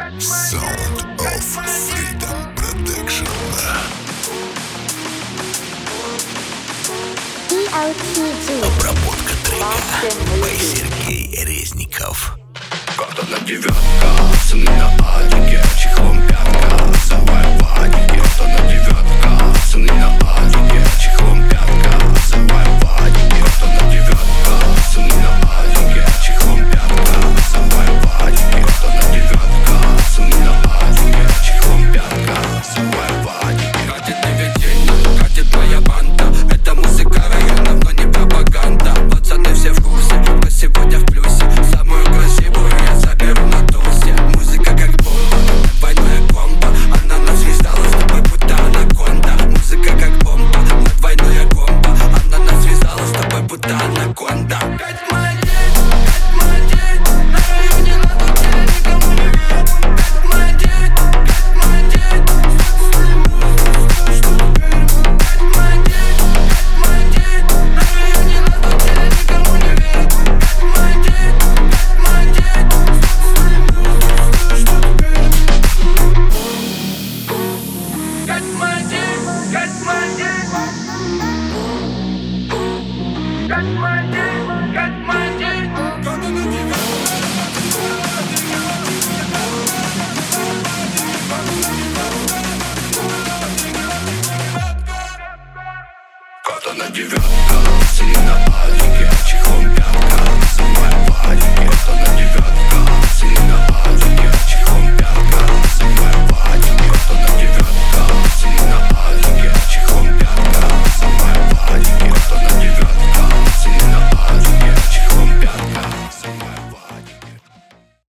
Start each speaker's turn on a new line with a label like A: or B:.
A: Sound of Freedom Production. Обработка трека by Сергей Резников.
B: Карта на девятка, пацаны на адике, чехлом пятка, завай в адике. Карта на девятка, пацаны на адике, чехлом пятка, завай в адике. Карта на девятка, пацаны на адике, чехлом пятка, завай в адике. Карта на девятка, пацаны на адике, чехлом пятка, завай в адике. Катит наведение, катит моя банда. Это музыка районов, но не пропаганда. Пацаны все в курсе, мы сегодня в плюсе. Самую красивую я заберу на тусе. Музыка как бомба, двойное комбо. Она нас связала с тобой, будто анаконда. Музыка как бомба, двойное комбо. Она нас связала с тобой, будто анаконда. Кать молодец, на районе надо тебя никому не верю. Кать молодец, слушай музыку, что ты верю. Кать молодец, на районе надо тебя никому не верю. Кать молодец, слушай музыку, что ты верю. Кать молодец, Кать молодец. Кать молодец. Карта на девятка, пацаны на адике.